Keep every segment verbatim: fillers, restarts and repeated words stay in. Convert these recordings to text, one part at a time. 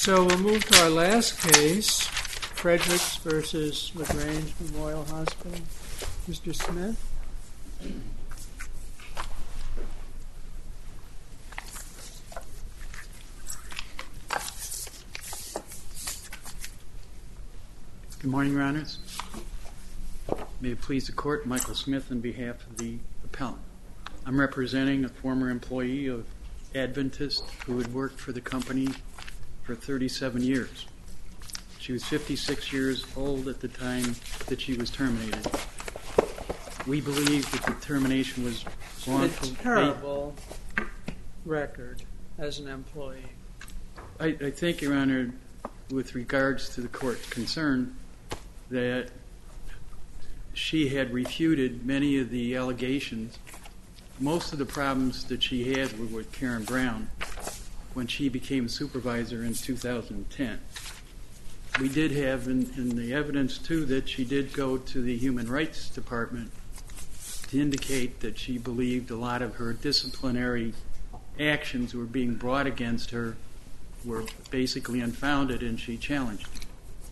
So we'll move to our last case, Fredericks versus LaGrange Memorial Hospital. Mister Smith. Good morning, Your Honors. May it please the Court, Michael Smith on behalf of the appellant. I'm representing a former employee of Adventist who had worked for the company for thirty-seven years. She was fifty-six years old at the time that she was terminated. We believe that the termination was wrongful. A terrible record as an employee. I, I think, Your Honor, with regards to the Court's concern, that she had refuted many of the allegations. Most of the problems that she had were with Karen Brown when she became supervisor in two thousand ten. We did have in, in the evidence, too, that she did go to the Human Rights Department to indicate that she believed a lot of her disciplinary actions were being brought against her were basically unfounded, and she challenged them.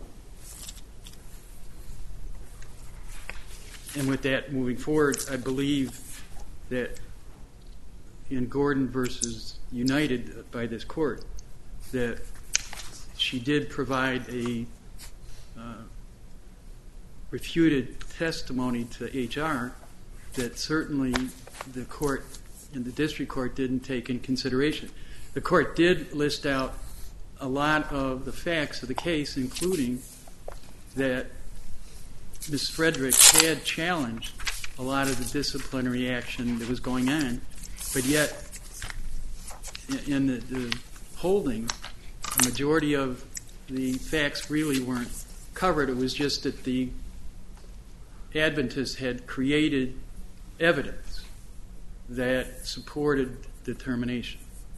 And with that, moving forward, I believe that in Gordon versus United by this Court, that she did provide a uh, refuted testimony to H R that certainly the Court and the District Court didn't take in consideration. The Court did list out a lot of the facts of the case, including that Miz Fredericks had challenged a lot of the disciplinary action that was going on, but yet in the, the holding, the majority of the facts really weren't covered. It was just that the Adventists had created evidence that supported the termination.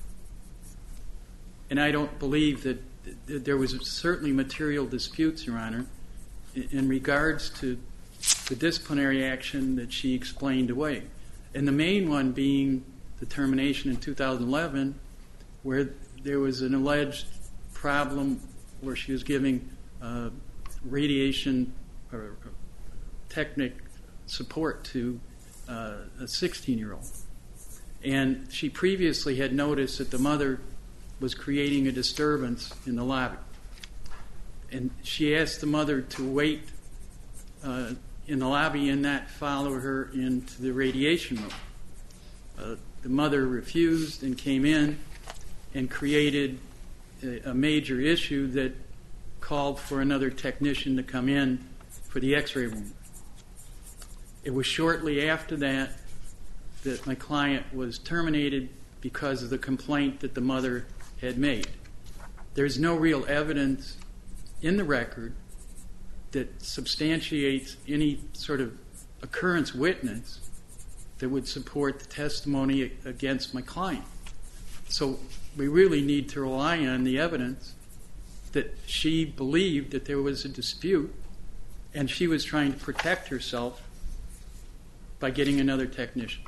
And I don't believe that there was certainly material disputes, Your Honor, in regards to the disciplinary action that she explained away. And the main one being the termination in two thousand eleven, where there was an alleged problem where she was giving uh, radiation or technic support to uh, a sixteen-year-old. And she previously had noticed that the mother was creating a disturbance in the lobby. And she asked the mother to wait uh, in the lobby and not follow her into the radiation room. Uh, the mother refused and came in and created a, a major issue that called for another technician to come in for the x-ray room. It was shortly after that that my client was terminated because of the complaint that the mother had made. There's no real evidence in the record that substantiates any sort of occurrence witness that would support the testimony against my client. So we really need to rely on the evidence that she believed that there was a dispute and she was trying to protect herself by getting another technician.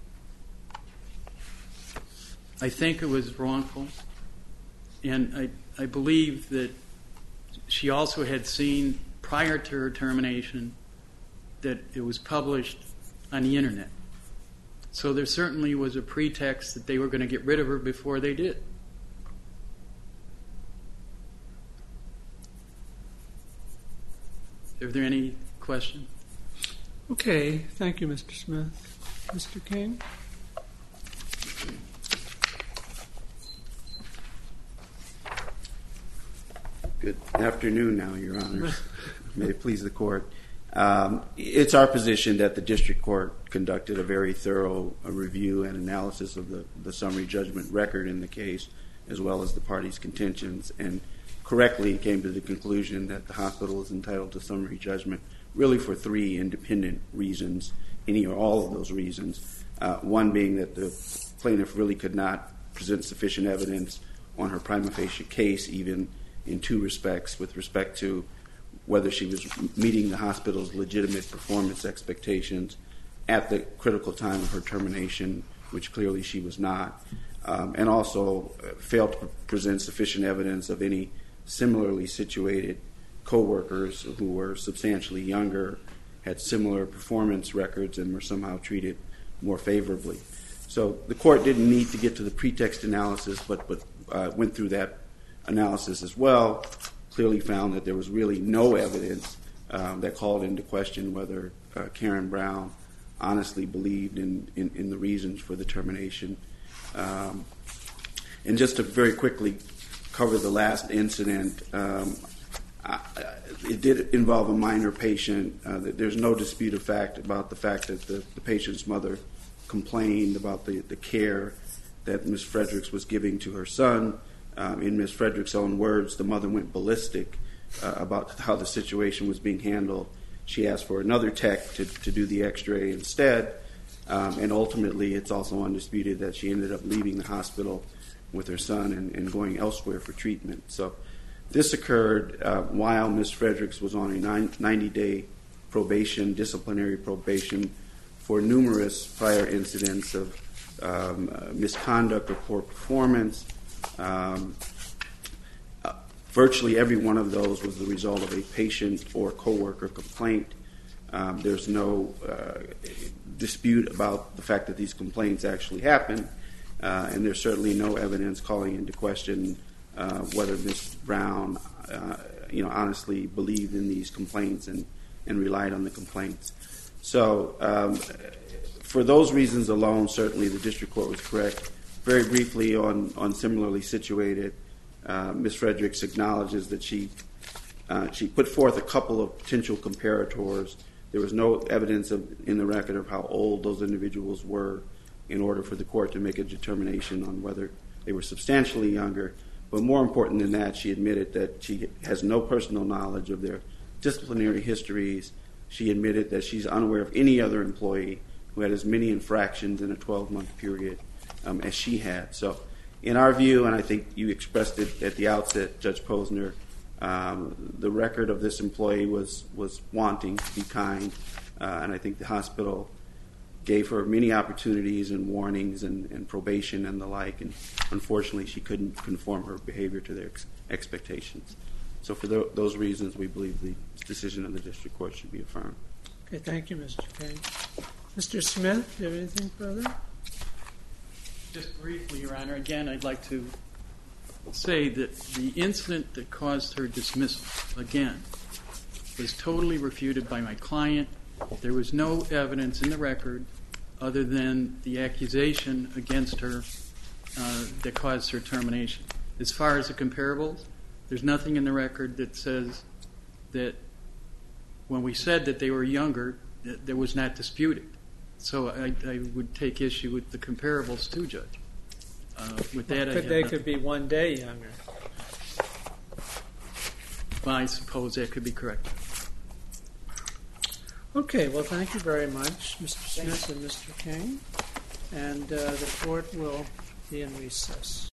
I think it was wrongful, and I, I believe that she also had seen prior to her termination that it was published on the internet. So there certainly was a pretext that they were going to get rid of her before they did. Are there any questions? Okay, thank you, Mister Smith. Mister King? Good afternoon now, Your Honors. May it please the Court. Um, it's our position that the District Court conducted a very thorough uh, review and analysis of the, the summary judgment record in the case, as well as the parties' contentions, and correctly came to the conclusion that the hospital is entitled to summary judgment really for three independent reasons, any or all of those reasons. Uh, one being that the plaintiff really could not present sufficient evidence on her prima facie case, even in two respects, with respect to whether she was meeting the hospital's legitimate performance expectations at the critical time of her termination, which clearly she was not, um, and also failed to present sufficient evidence of any similarly situated co-workers who were substantially younger, had similar performance records, and were somehow treated more favorably. So the court didn't need to get to the pretext analysis, but, but uh, went through that analysis as well, clearly found that there was really no evidence um, that called into question whether uh, Karen Brown honestly believed in, in, in the reasons for the termination. Um, and just to very quickly cover the last incident, um, I, it did involve a minor patient. Uh, there's no dispute of fact about the fact that the, the patient's mother complained about the, the care that Miz Fredericks was giving to her son. Um, in Miz Fredericks' own words, the mother went ballistic uh, about how the situation was being handled. She asked for another tech to, to do the x-ray instead, um, and ultimately it's also undisputed that she ended up leaving the hospital with her son and, and going elsewhere for treatment. So this occurred uh, while Miz Fredericks was on a ninety-day probation, disciplinary probation, for numerous prior incidents of um, uh, misconduct or poor performance. Um, uh, virtually every one of those was the result of a patient or coworker complaint. Um, there's no uh, dispute about the fact that these complaints actually happened, uh, and there's certainly no evidence calling into question uh, whether Miz Brown, uh, you know, honestly believed in these complaints and, and relied on the complaints. So um, for those reasons alone, certainly the district court was correct. Very briefly on, on similarly situated, uh, Miz Fredericks acknowledges that she uh, she put forth a couple of potential comparators. There was no evidence of, in the record of how old those individuals were in order for the court to make a determination on whether they were substantially younger. But more important than that, she admitted that she has no personal knowledge of their disciplinary histories. She admitted that she's unaware of any other employee who had as many infractions in a twelve-month period um, as she had. So in our view, and I think you expressed it at the outset, Judge Posner, um, the record of this employee was, was wanting to be kind, uh, and I think the hospital gave her many opportunities and warnings and, and probation and the like, and unfortunately she couldn't conform her behavior to their ex- expectations. So for th- those reasons, we believe the decision of the district court should be affirmed. Okay, thank you, Mister Kane. Mister Smith, do you have anything further? Just briefly, Your Honor, again, I'd like to say that the incident that caused her dismissal, again, was totally refuted by my client. There was no evidence in the record other than the accusation against her uh, that caused her termination. As far as the comparables, there's nothing in the record that says that when we said that they were younger, that that was not disputed. So I, I would take issue with the comparables too, Judge. Uh, with that, Well, I could, have they nothing. could be one day younger. Well, I suppose that could be correct. Okay, well, thank you very much, Mister Smith and Mister Kane. And uh, the court will be in recess.